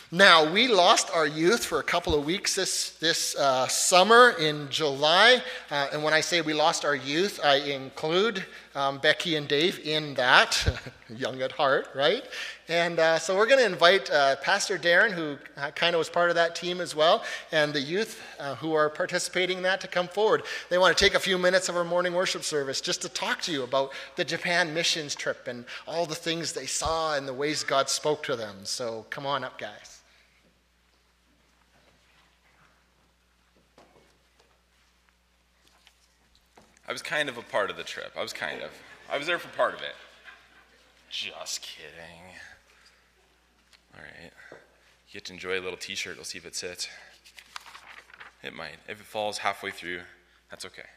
Now, we lost our youth for a couple of weeks this summer in July. And when I say we lost our youth, I include Becky and Dave in that, young at heart, right? And so we're going to invite Pastor Darren, who kind of was part of that team as well, and the youth who are participating in that to come forward. They want to take a few minutes of our morning worship service just to talk to you about the Japan missions trip and all the things they saw and the ways God spoke to them. So come on up, guys. I was kind of a part of the trip. I was there for part of it. Just kidding. All right. You get to enjoy a little t-shirt. We'll see if it sits. It might. If it falls halfway through, that's okay.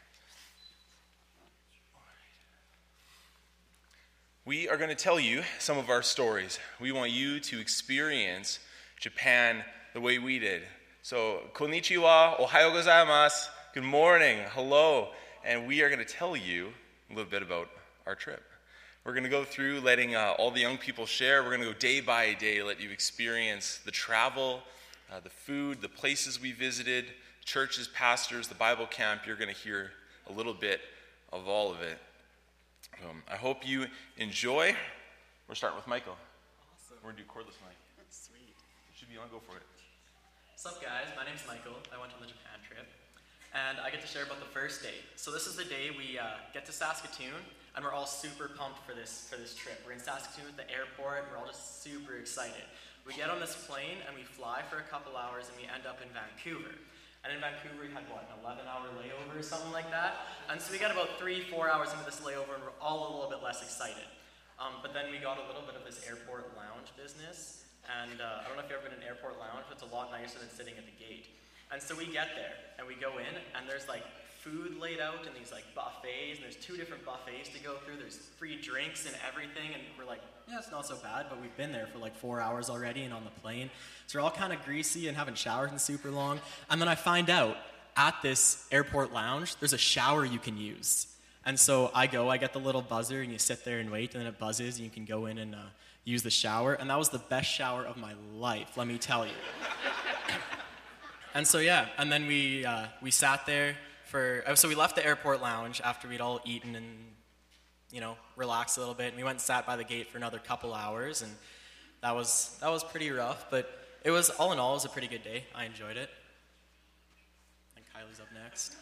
We are going to tell you some of our stories. We want you to experience Japan the way we did. So, konnichiwa, ohayo gozaimasu, good morning, hello. And we are going to tell you a little bit about our trip. We're going to go through letting all the young people share. We're going to go day by day, let you experience the travel, the food, the places we visited, churches, pastors, the Bible camp. You're going to hear a little bit of all of it. I hope you enjoy. We're starting with Michael. Awesome. We're going to do cordless mic. That's sweet. Should be on, go for it. What's up, guys? My name's Michael. I went on the Japan trip. And I get to share about the first day. So this is the day we get to Saskatoon, and we're all super pumped for this trip. We're in Saskatoon at the airport, and we're all just super excited. We get on this plane, and we fly for a couple hours, and we end up in Vancouver. And in Vancouver, we had, an 11-hour layover or something like that? And so we got about 3-4 hours into this layover, and we're all a little bit less excited. But then we got a little bit of this airport lounge business, and I don't know if you've ever been in an airport lounge, but it's a lot nicer than sitting at the gate. And so we get there, and we go in, and there's food laid out in these buffets, and there's 2 different buffets to go through. There's free drinks and everything, and we're like, yeah, it's not so bad, but we've been there for 4 hours already and on the plane. So we're all kind of greasy and haven't showered in super long. And then I find out at this airport lounge, there's a shower you can use. And so I get the little buzzer, and you sit there and wait, and then it buzzes, and you can go in and use the shower. And that was the best shower of my life, let me tell you. And so, and then we sat there so we left the airport lounge after we'd all eaten and, relaxed a little bit, and we went and sat by the gate for another couple hours, and that was pretty rough, but it was, all in all, it was a pretty good day. I enjoyed it. I think Kylie's up next.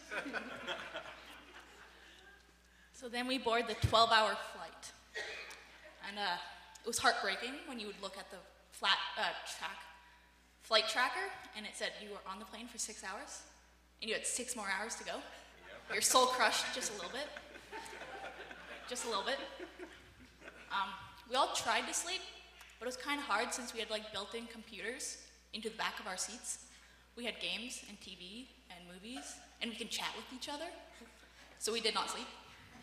So then we board the 12-hour flight, and it was heartbreaking when you would look at the flight tracker, and it said you were on the plane for 6 hours, and you had 6 more hours to go. Yep. Your soul crushed just a little bit. Just a little bit. We all tried to sleep, but it was kind of hard since we had built-in computers into the back of our seats. We had games and TV and movies, and we can chat with each other. So we did not sleep.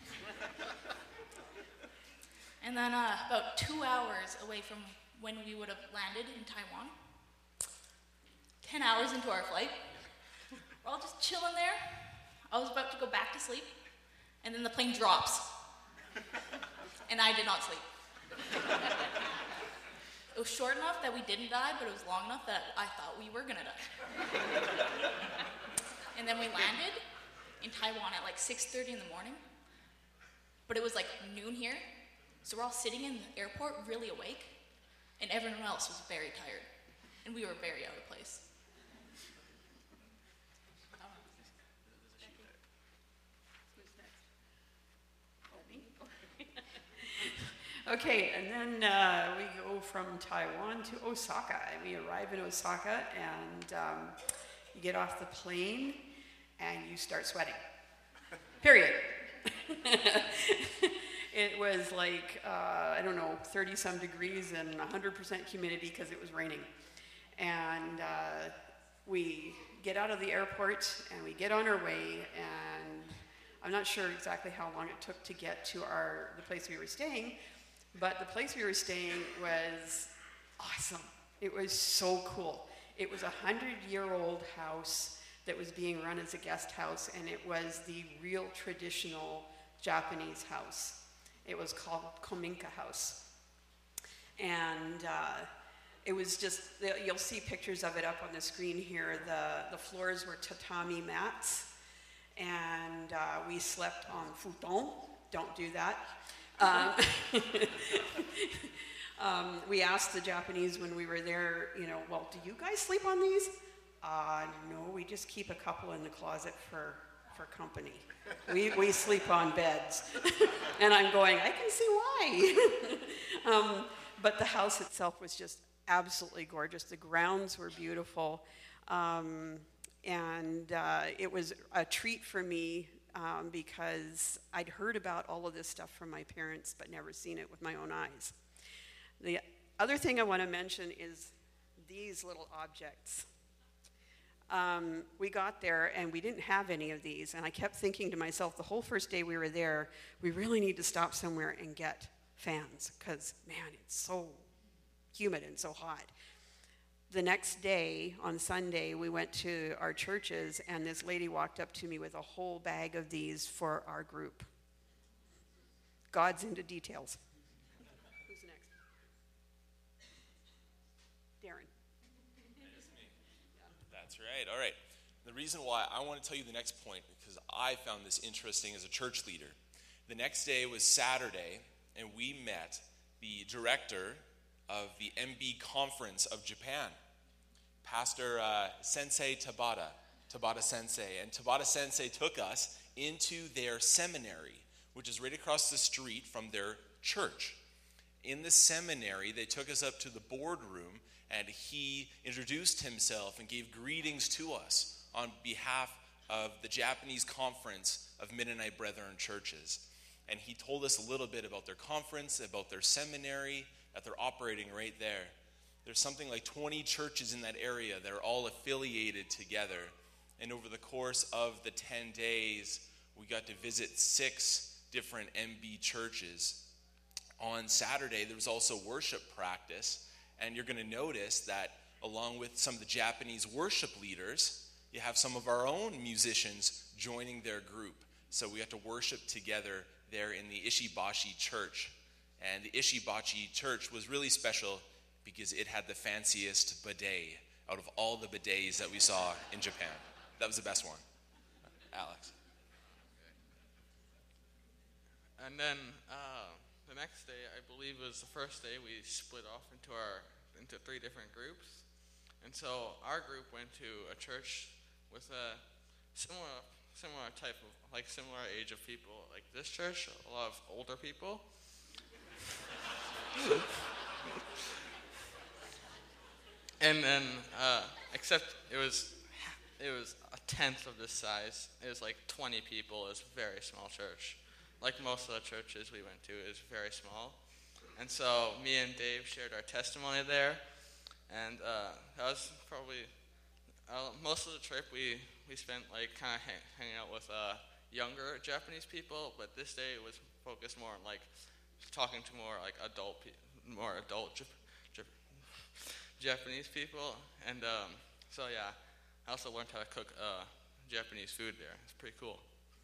And then about 2 hours away from when we would have landed in Taiwan, 10 hours into our flight, we're all just chilling there. I was about to go back to sleep, and then the plane drops. And I did not sleep. It was short enough that we didn't die, but it was long enough that I thought we were gonna die. And then we landed in Taiwan at 6:30 in the morning, but it was noon here, so we're all sitting in the airport really awake, and everyone else was very tired, and we were very out of place. Okay, and then we go from Taiwan to Osaka, and we arrive in Osaka, and you get off the plane, and you start sweating. Period. It was 30-some degrees and 100% humidity because it was raining. And we get out of the airport, and we get on our way, and I'm not sure exactly how long it took to get to the place we were staying, but the place we were staying was awesome. It was so cool. It was a 100-year-old house that was being run as a guest house, and it was the real traditional Japanese house. It was called Kominka House. And it was just, you'll see pictures of it up on the screen here. The floors were tatami mats, and we slept on futon. Don't do that. We asked the Japanese when we were there, well, do you guys sleep on these? No, we just keep a couple in the closet for company. We sleep on beds. And I'm going, I can see why. But the house itself was just absolutely gorgeous. The grounds were beautiful. And it was a treat for me because I'd heard about all of this stuff from my parents but never seen it with my own eyes. The other thing I want to mention is these little objects. We got there and we didn't have any of these, and I kept thinking to myself the whole first day we were there, we really need to stop somewhere and get fans because, man, it's so humid and so hot. The next day, on Sunday, we went to our churches, and this lady walked up to me with a whole bag of these for our group. God's into details. Who's next? Darren. That's right. All right. The reason why I want to tell you the next point, because I found this interesting as a church leader. The next day was Saturday, and we met the director of the MB Conference of Japan, Pastor Sensei Tabata Sensei. And Tabata Sensei took us into their seminary, which is right across the street from their church. In the seminary, they took us up to the boardroom, and he introduced himself and gave greetings to us on behalf of the Japanese Conference of Mennonite Brethren Churches. And he told us a little bit about their conference, about their seminary, that they're operating right there. There's something like 20 churches in that area that are all affiliated together. And over the course of the 10 days, we got to visit 6 different MB churches. On Saturday, there was also worship practice. And you're going to notice that along with some of the Japanese worship leaders, you have some of our own musicians joining their group. So we got to worship together there in the Ishibashi Church. And the Ishibashi Church was really special because it had the fanciest bidet out of all the bidets that we saw in Japan. That was the best one. Alex. And then the next day, I believe was the first day, we split off into 3 different groups. And so our group went to a church with a similar type of, similar age of people. Like this church, a lot of older people. And then, except it was a tenth of this size. It was like 20 people. It was a very small church. Like most of the churches we went to, it was very small. And so me and Dave shared our testimony there. And that was probably most of the trip we spent kind of hanging out with younger Japanese people, but this day it was focused more on talking to more adult Japanese people. And so yeah, I also learned how to cook Japanese food there. It's pretty cool.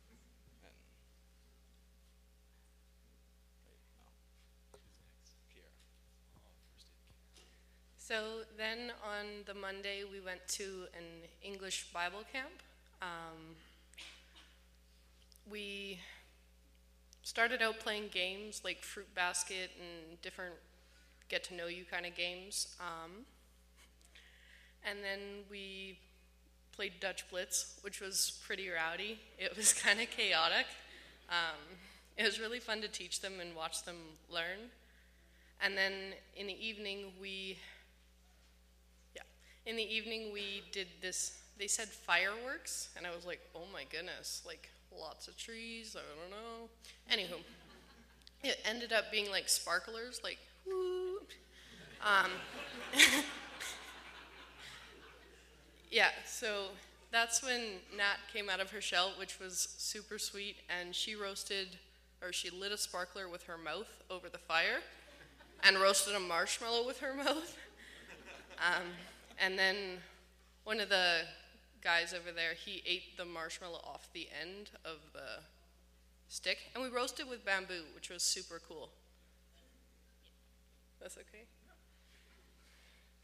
So then on the Monday, we went to an English Bible camp. We started out playing games like Fruit Basket and different get-to-know-you kind of games. And then we played Dutch Blitz, which was pretty rowdy. It was kind of chaotic. It was really fun to teach them and watch them learn. And then in the evening, we did this, they said fireworks, and I was like, oh my goodness, lots of trees, I don't know. Anywho, it ended up being like sparklers, woo. Yeah, so that's when Nat came out of her shell, which was super sweet, and she lit a sparkler with her mouth over the fire, and roasted a marshmallow with her mouth. And then one of the guys over there, he ate the marshmallow off the end of the stick, and we roasted with bamboo, which was super cool. That's okay?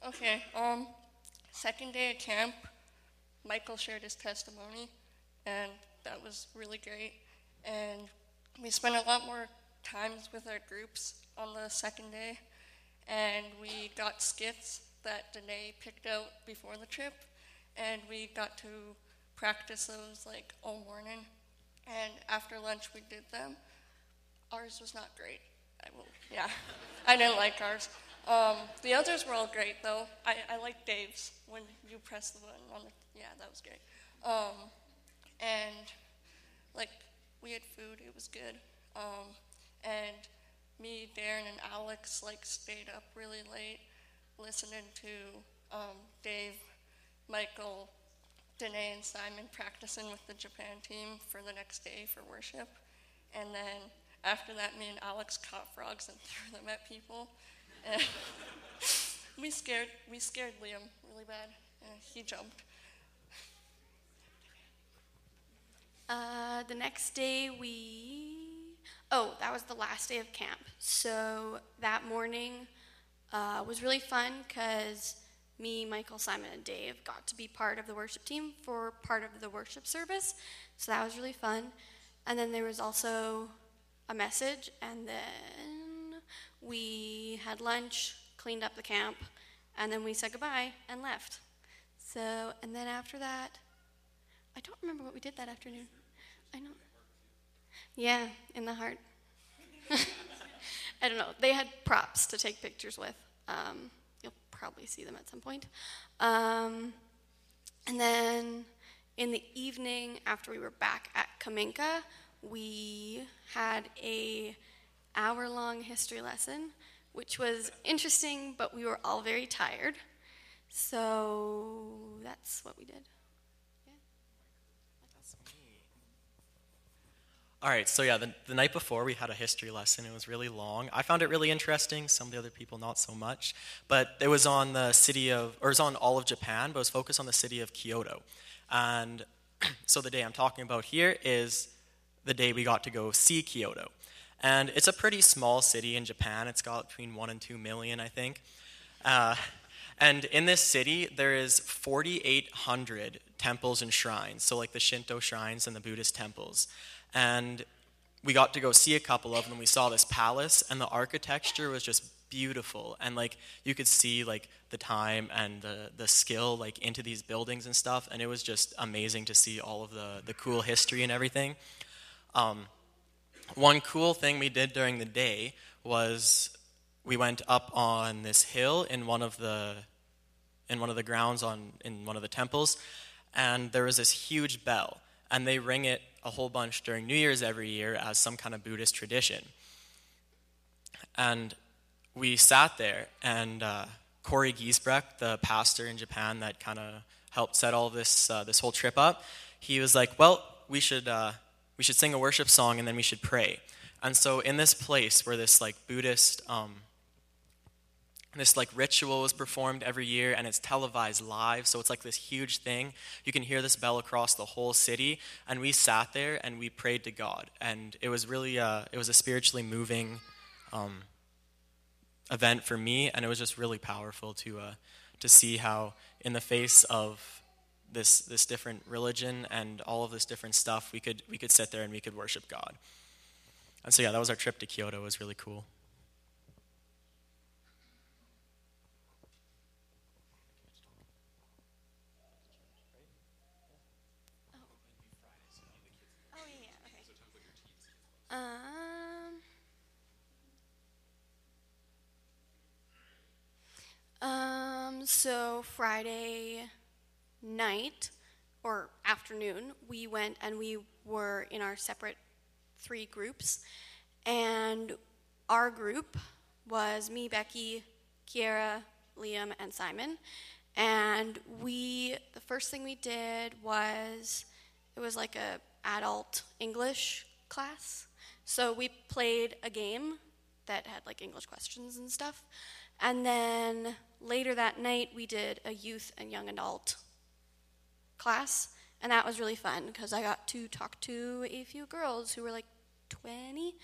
Okay, second day at camp, Michael shared his testimony, and that was really great. And we spent a lot more times with our groups on the second day, and we got skits that Danae picked out before the trip, and we got to practice those like all morning. And after lunch, we did them. Ours was not great. I didn't like ours. The others were all great, though. I liked Dave's when you press the button on the, that was great. And, like, we had food. It was good. And me, Darren, and Alex, like, stayed up really late listening to Dave, Michael, Danae, and Simon practicing with the Japan team for the next day for worship. And then after that, me and Alex caught frogs and threw them at people. And we scared Liam really bad. He jumped. The next day that was the last day of camp. So that morning was really fun because me, Michael, Simon, and Dave got to be part of the worship team for part of the worship service. So that was really fun. And then there was also a message, and then we had lunch, cleaned up the camp, and then we said goodbye and left. So, and then after that, I don't remember what we did that afternoon. I know. Yeah, in the heart. I don't know. They had props to take pictures with. You'll probably see them at some point. And then in the evening, after we were back at Kaminka, we had a hour-long history lesson, which was interesting, but we were all very tired. So that's what we did. All right, so the night before we had a history lesson. It was really long. I found it really interesting. Some of the other people not so much. But it was on it was on all of Japan, but it was focused on the city of Kyoto. And so the day I'm talking about here is the day we got to go see Kyoto. And it's a pretty small city in Japan. It's got between 1 and 2 million, I think. And in this city, there is 4,800 temples and shrines, so like the Shinto shrines and the Buddhist temples. And we got to go see a couple of them. We saw this palace, and the architecture was just beautiful. And like you could see like the time and the skill like into these buildings and stuff. And it was just amazing to see all of the cool history and everything. One cool thing we did during the day was we went up on this hill in one of the grounds in one of the temples, and there was this huge bell, and they ring it a whole bunch during New Year's every year as some kind of Buddhist tradition. And we sat there, and Corey Giesbrecht, the pastor in Japan that kind of helped set all this whole trip up, he was like, well, we should sing a worship song and then we should pray. And so in this place where this like Buddhist this like ritual was performed every year, and it's televised live, so it's like this huge thing. You can hear this bell across the whole city, and we sat there and we prayed to God, and it was really it was a spiritually moving event for me, and it was just really powerful to see how in the face of this different religion and all of this different stuff, we could sit there and we could worship God. And so that was our trip to Kyoto. It was really cool. So Friday night or afternoon, we went and we were in our separate 3 groups, and our group was me, Becky, Kiera, Liam, and Simon. And the first thing we did was, it was like a adult English class. So we played a game that had like English questions and stuff. And then later that night, we did a youth and young adult class. And that was really fun because I got to talk to a few girls who were like 20.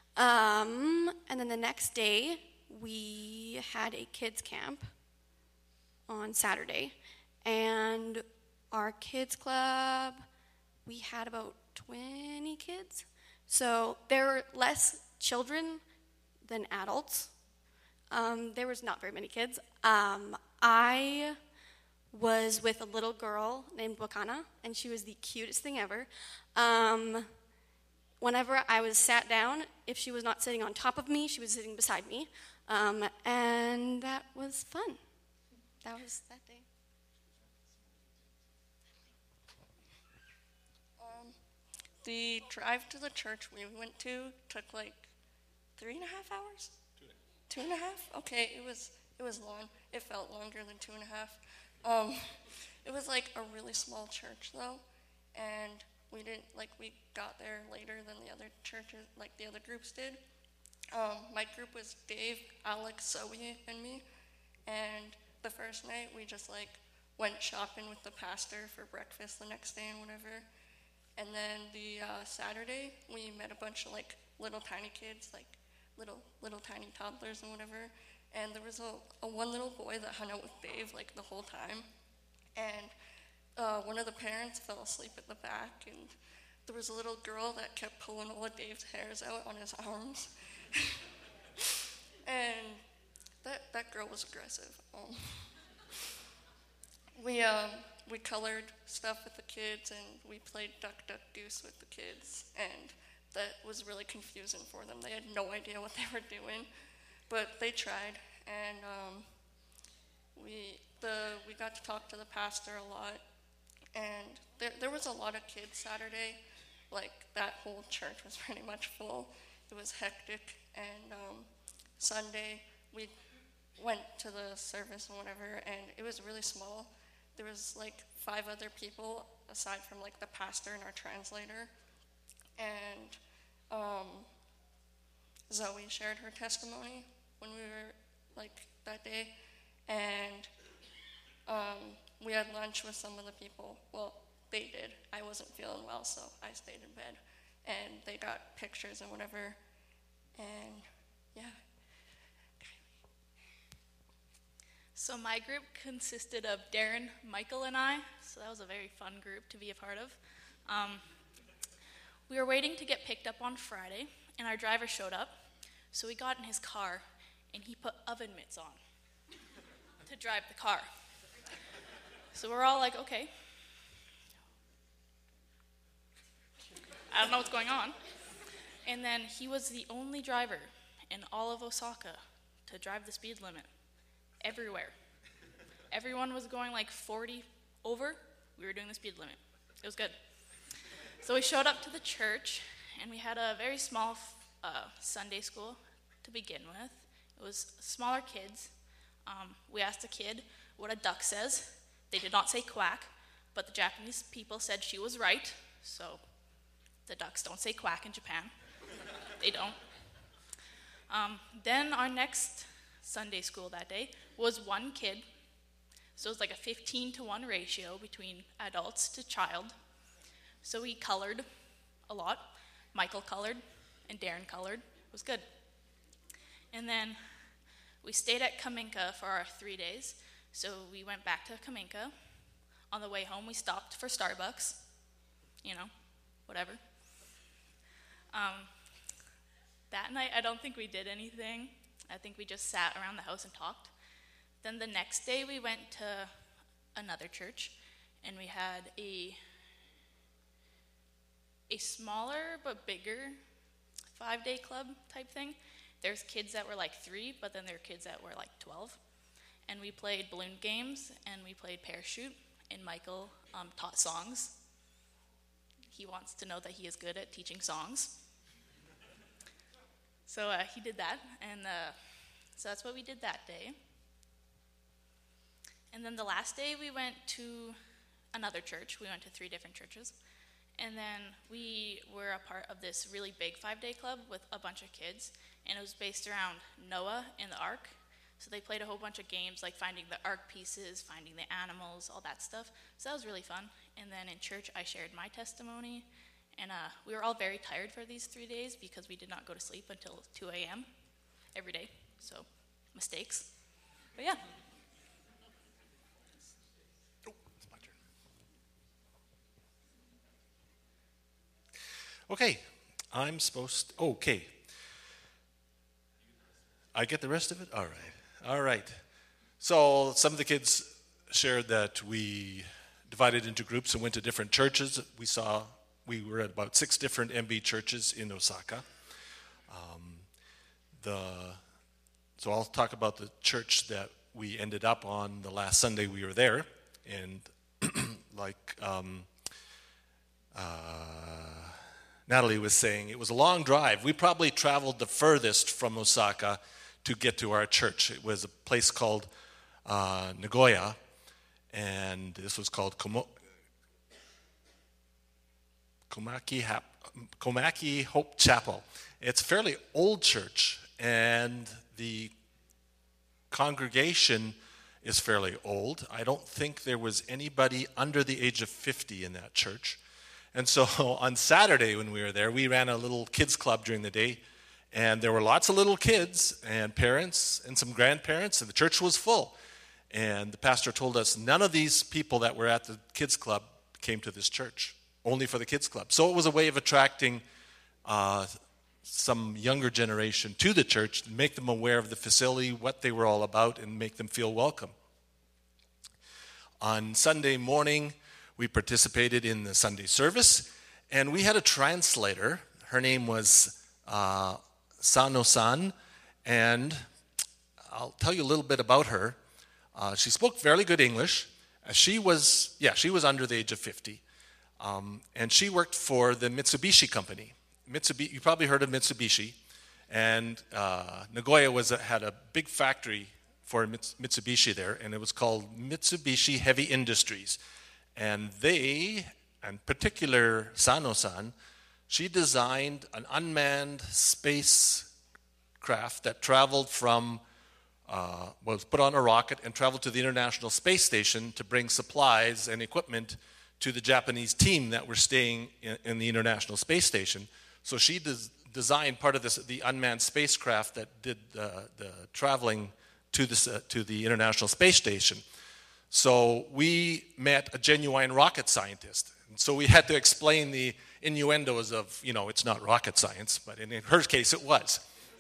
And then the next day, we had a kids camp. on Saturday. And our kids club, we had about 20 kids. So there were less children than adults. There was not very many kids. I was with a little girl named Wakana, and she was the cutest thing ever. Whenever I was sat down, if she was not sitting on top of me, she was sitting beside me. And that was fun. That was that day. The drive to the church we went to took like 3.5 hours? 2.5? Okay, it was long. It felt longer than 2.5. It was like a really small church though, and we got there later than the other churches, like the other groups did. My group was Dave, Alex, Zoe, and me, and the first night we just went shopping with the pastor for breakfast the next day and whatever. And then the Saturday, we met a bunch of little tiny kids, little tiny toddlers and whatever. And there was a one little boy that hung out with Dave the whole time. And one of the parents fell asleep at the back, and there was a little girl that kept pulling all of Dave's hairs out on his arms. And that girl was aggressive. We colored stuff with the kids, and we played Duck, Duck, Goose with the kids, and that was really confusing for them. They had no idea what they were doing, but they tried, and we got to talk to the pastor a lot, and there was a lot of kids Saturday. That whole church was pretty much full. It was hectic, and Sunday we went to the service and whatever, and it was really small. There was 5 other people aside from the pastor and our translator, and Zoe shared her testimony when we were that day, and we had lunch with some of the people. Well, they did. I wasn't feeling well, so I stayed in bed, and they got pictures and whatever, and yeah. So my group consisted of Darren, Michael, and I, so that was a very fun group to be a part of. We were waiting to get picked up on Friday, and our driver showed up, so we got in his car, and he put oven mitts on to drive the car. So we're all like, okay. I don't know what's going on. And then he was the only driver in all of Osaka to drive the speed limit. Everywhere. Everyone was going 40 over. We were doing the speed limit. It was good. So we showed up to the church, and we had a very small Sunday school to begin with. It was smaller kids. We asked a kid what a duck says. They did not say quack, but the Japanese people said she was right. So the ducks don't say quack in Japan. They don't. Then our next Sunday school that day was one kid, so it was a 15-to-1 ratio between adults to child. So we colored a lot. Michael colored and Darren colored. It was good. And then we stayed at Kaminka for our 3 days. So we went back to Kaminka. On the way home, we stopped for Starbucks. Whatever. That night, I don't think we did anything. I think we just sat around the house and talked. Then the next day we went to another church, and we had a smaller but bigger 5-day club type thing. There's kids that were 3, but then there were kids that were 12. And we played balloon games, and we played parachute, and Michael taught songs. He wants to know that he is good at teaching songs. So he did that, and so that's what we did that day. And then the last day we went to another church. We went to 3 different churches. And then we were a part of this really big 5-day club with a bunch of kids, and it was based around Noah and the ark. So they played a whole bunch of games like finding the ark pieces, finding the animals, all that stuff. So that was really fun. And then in church I shared my testimony. And we were all very tired for these 3 days because we did not go to sleep until 2 a.m. every day. So, mistakes. But yeah. Okay, I'm supposed to, okay. I get the rest of it? All right. So some of the kids shared that we divided into groups and went to different churches. We were at about 6 different MB churches in Osaka. So I'll talk about the church that we ended up on the last Sunday we were there. And like Natalie was saying, it was a long drive. We probably traveled the furthest from Osaka to get to our church. It was a place called Nagoya, and this was called Komaki Hope Chapel. It's a fairly old church, and the congregation is fairly old. I don't think there was anybody under the age of 50 in that church. And so on Saturday when we were there, we ran a little kids club during the day, and there were lots of little kids and parents and some grandparents, and the church was full. And the pastor told us none of these people that were at the kids club came to this church, only for the kids club. So it was a way of attracting some younger generation to the church, make them aware of the facility, what they were all about, and make them feel welcome. On Sunday morning, we participated in the Sunday service, and we had a translator. Her name was Sano-san, and I'll tell you a little bit about her. She spoke fairly good English. She was under the age of 50, and she worked for the Mitsubishi company. You probably heard of Mitsubishi, and Nagoya had a big factory for Mitsubishi there, and it was called Mitsubishi Heavy Industries. And they, in particular Sano-san, she designed an unmanned spacecraft that traveled was put on a rocket and traveled to the International Space Station to bring supplies and equipment to the Japanese team that were staying in the International Space Station. So she designed part of the unmanned spacecraft that did the traveling to the International Space Station. So we met a genuine rocket scientist. And so we had to explain the innuendos of, it's not rocket science, but in her case it was.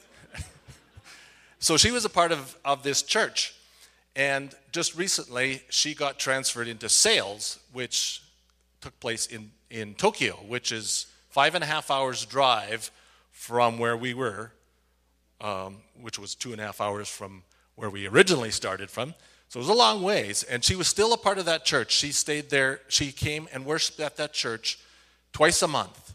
So she was a part of this church. And just recently, she got transferred into sales, which took place in Tokyo, which is 5.5 hours drive from where we were, which was 2.5 hours from where we originally started from. So it was a long ways, and she was still a part of that church. She stayed there. She came and worshiped at that church twice a month,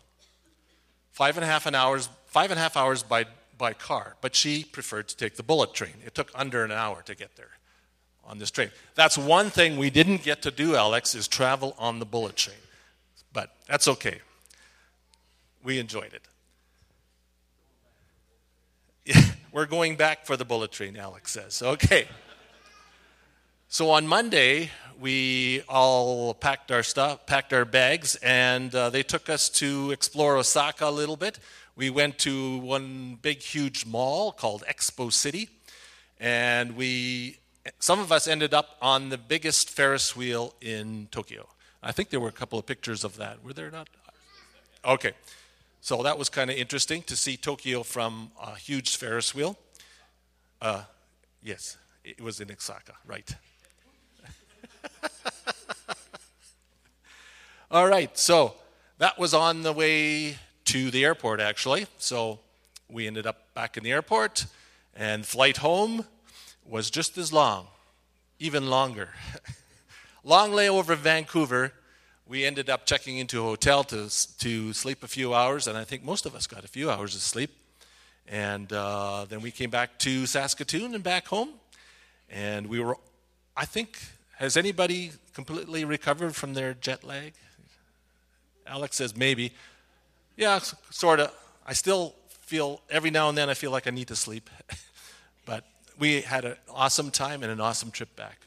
5.5 hours by car. But she preferred to take the bullet train. It took under an hour to get there on this train. That's one thing we didn't get to do, Alex, is travel on the bullet train. But that's okay. We enjoyed it. Yeah, we're going back for the bullet train, Alex says. Okay. So on Monday, we all packed our bags, and they took us to explore Osaka a little bit. We went to one big, huge mall called Expo City, and some of us ended up on the biggest Ferris wheel in Tokyo. I think there were a couple of pictures of that. Were there not? Okay. So that was kind of interesting to see Tokyo from a huge Ferris wheel. Yes, it was in Osaka, right. All right, so that was on the way to the airport, actually. So we ended up back in the airport, and flight home was just as long, even longer. Long layover in Vancouver. We ended up checking into a hotel to sleep a few hours, and I think most of us got a few hours of sleep. And then we came back to Saskatoon and back home, and we were, I think, has anybody completely recovered from their jet lag? Alex says maybe. Yeah, sort of. I still feel, every now and then I feel like I need to sleep. But we had an awesome time and an awesome trip back.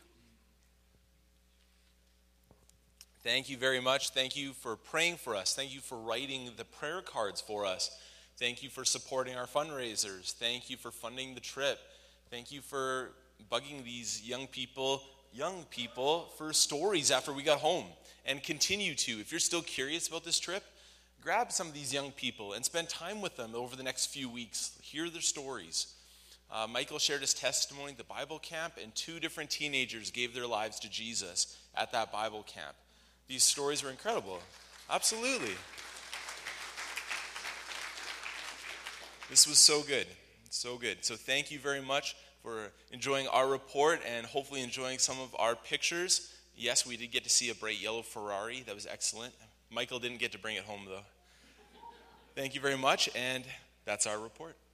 Thank you very much. Thank you for praying for us. Thank you for writing the prayer cards for us. Thank you for supporting our fundraisers. Thank you for funding the trip. Thank you for bugging these young people for stories after we got home, and continue to. If you're still curious about this trip, grab some of these young people and spend time with them over the next few weeks. Hear their stories. Michael shared his testimony at the Bible camp, and 2 different teenagers gave their lives to Jesus at that Bible camp. These stories were incredible. Absolutely. This was so good. So good. So thank you very much for enjoying our report and hopefully enjoying some of our pictures. Yes, we did get to see a bright yellow Ferrari. That was excellent. Michael didn't get to bring it home, though. Thank you very much, and that's our report.